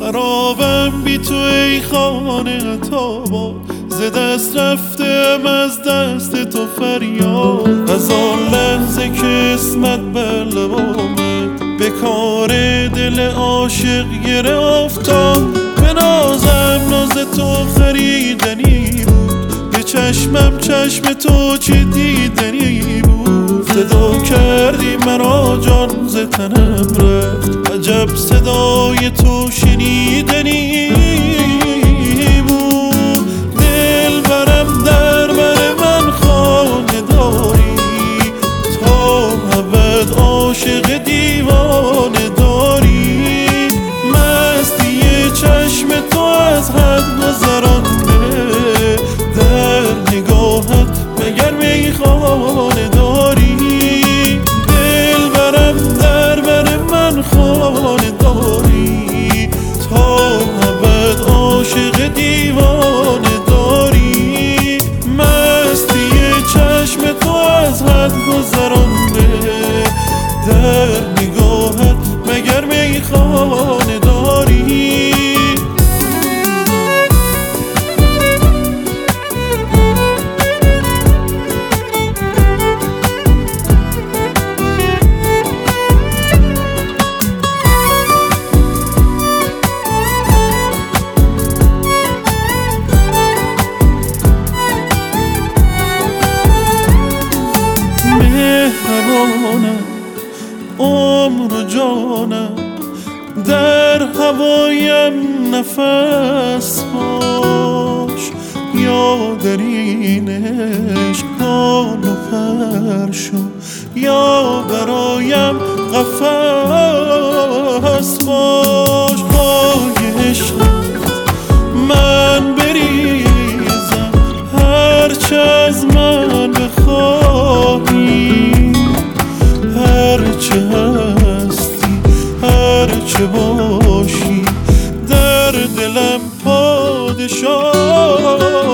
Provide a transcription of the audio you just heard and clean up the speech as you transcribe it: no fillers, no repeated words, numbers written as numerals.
خرابم بی تو ای خانه تاباد، ز دست رفتم از دست تو فریاد. از آن لحظه که اسمت بر لب آمد، به کار دل عاشق گره افتاد. به نازم ناز تو خریدنی بود، به چشمم چشم تو چه دیدنی بود. صدا کردی مرا جان ز تنم رفت، عجب صدای تو شنیدنی بود. دل برم در بر من خانه داری، تا ابد عاشق دیوانه داری. مستی چشم تو از حد گذرانده، در نگاهت مگر میخانه داری. دل برم در بر من خانه داری، تا ابد عاشق دیوانه داری. مستی چشم تو از حد گذرانده، در نگاهت مگر میخانه داری. مهربانم عمر و جانم، در هوایم نفس باش. یا در این عشق بال و پر شو، یا برایم قفس باش. پای عشقت من بریزم، هرچه از من بخواهی. هرچه هستی هرچه باشی، در دلم پادشاه.